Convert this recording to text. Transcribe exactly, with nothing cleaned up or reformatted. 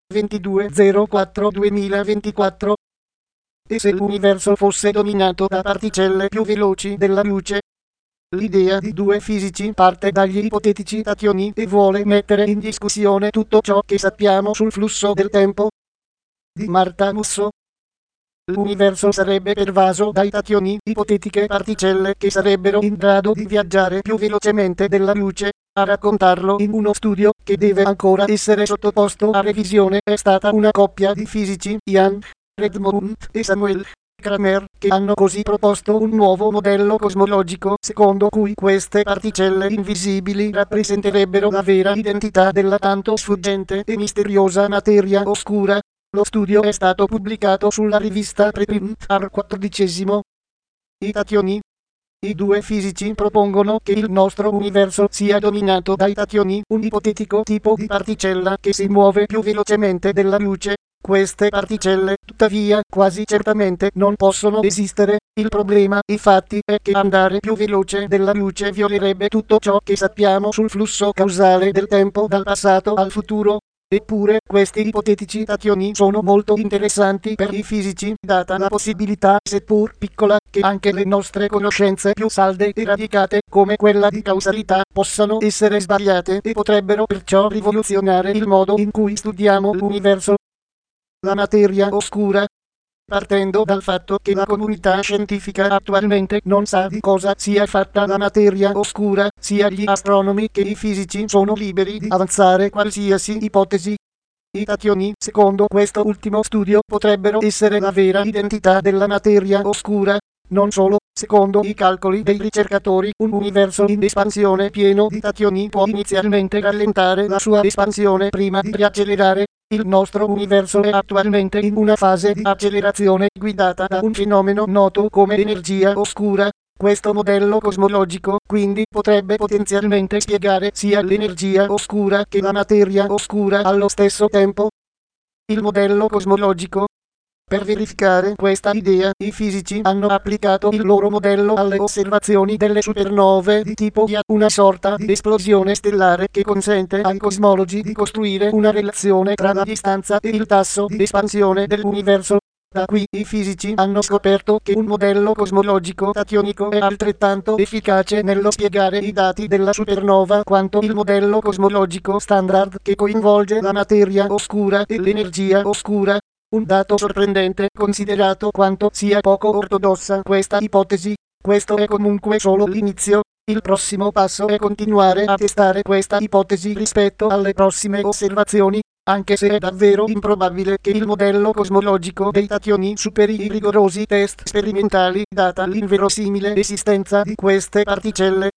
ventidue zero quattro duemilaventiquattro. E se l'universo fosse dominato da particelle più veloci della luce? L'idea di due fisici parte dagli ipotetici tationi e vuole mettere in discussione tutto ciò che sappiamo sul flusso del tempo. Di Marta Musso. L'universo sarebbe pervaso dai tationi, ipotetiche particelle che sarebbero in grado di viaggiare più velocemente della luce. A raccontarlo in uno studio che deve ancora essere sottoposto a revisione è stata una coppia di fisici, Ian Redmond e Samuel Kramer, che hanno così proposto un nuovo modello cosmologico secondo cui queste particelle invisibili rappresenterebbero la vera identità della tanto sfuggente e misteriosa materia oscura. Lo studio è stato pubblicato sulla rivista Preprint al quattordicesimo. I tationi. I due fisici propongono che il nostro universo sia dominato dai tationi, un ipotetico tipo di particella che si muove più velocemente della luce. Queste particelle, tuttavia, quasi certamente non possono esistere. Il problema, infatti, è che andare più veloce della luce violerebbe tutto ciò che sappiamo sul flusso causale del tempo dal passato al futuro. Eppure, questi ipotetici tationi sono molto interessanti per i fisici, data la possibilità, seppur piccola, che anche le nostre conoscenze più salde e radicate, come quella di causalità, possano essere sbagliate e potrebbero perciò rivoluzionare il modo in cui studiamo l'universo. La materia oscura. Partendo dal fatto che la comunità scientifica attualmente non sa di cosa sia fatta la materia oscura, sia gli astronomi che i fisici sono liberi di avanzare qualsiasi ipotesi. I tationi, secondo questo ultimo studio, potrebbero essere la vera identità della materia oscura. Non solo, secondo i calcoli dei ricercatori, un universo in espansione pieno di tationi può inizialmente rallentare la sua espansione prima di riaccelerare. Il nostro universo è attualmente in una fase di accelerazione guidata da un fenomeno noto come energia oscura. Questo modello cosmologico, quindi, potrebbe potenzialmente spiegare sia l'energia oscura che la materia oscura allo stesso tempo. Il modello cosmologico. Per verificare questa idea, i fisici hanno applicato il loro modello alle osservazioni delle supernove di tipo Ia, una sorta di esplosione stellare che consente ai cosmologi di costruire una relazione tra la distanza e il tasso di espansione dell'universo. Da qui i fisici hanno scoperto che un modello cosmologico tationico è altrettanto efficace nello spiegare i dati della supernova quanto il modello cosmologico standard che coinvolge la materia oscura e l'energia oscura. Un dato sorprendente, considerato quanto sia poco ortodossa questa ipotesi. Questo è comunque solo l'inizio. Il prossimo passo è continuare a testare questa ipotesi rispetto alle prossime osservazioni, anche se è davvero improbabile che il modello cosmologico dei tationi superi i rigorosi test sperimentali, data l'inverosimile esistenza di queste particelle.